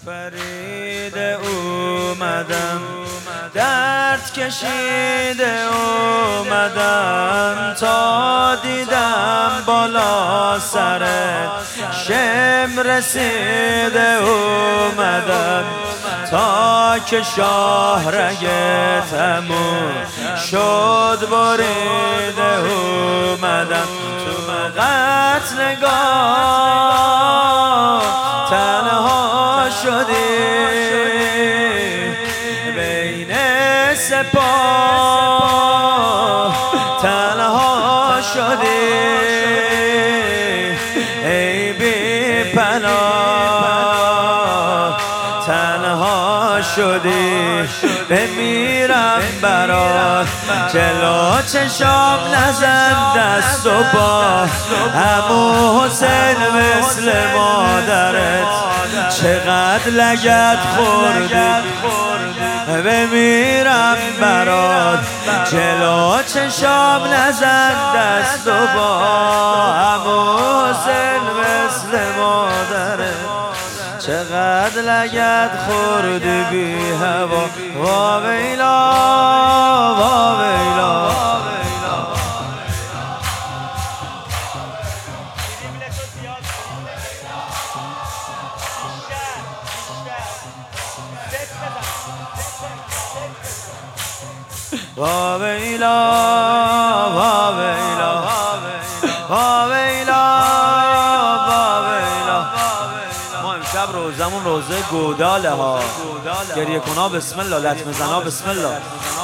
فرید اومدم، درد کشیده اومدم، تا دیدم بالا سرت شم رسیده اومدم، تا که شاهرگت همون شد بریده اومدم. تو مقت نگاه تنها شدی، بین سپاه تنها شدی، ای بی پناه تنها شدی. بمیرم برات جلو چشام نزن دست و پا، عمو حسین مثل مادرت چقدر لگد خوردی. بمیرم برات جلو چشام نزن دست و پا، عمو حسین مثل مادرت چقدر لگد خوردی بی هوا. وا ویلا وا ویلا. وا ویلا وا ویلا وا ویلا وا ویلا. ما امشب روزمون روزه گوداله ها، گریه کنا بسم الله، لطمه زنا بسم الله.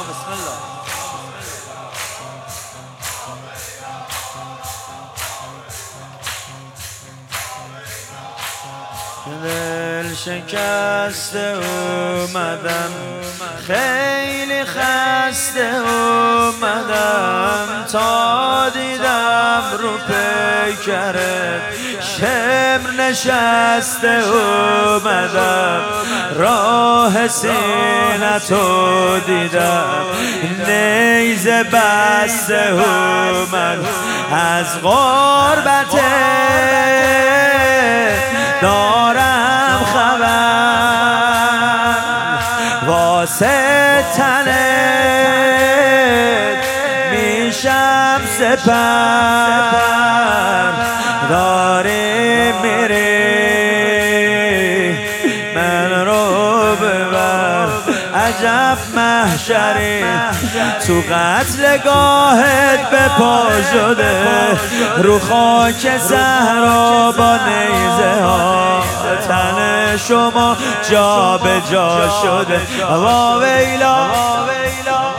دل شکسته اومدم، خیلی خسته اومدم، تا دیدم رو پیکرت شمر نشسته اومدم، راه سینتو دیدم نیزه بسته اومد، از غربت دارم خبر، واسه تنت میشم سپر، داری میری من رو ببر. عجب محشری تو قتلگاهت به پا شده، رو خاک صحرا با نیزه ها تن شما جا به جا شده. وا ویلا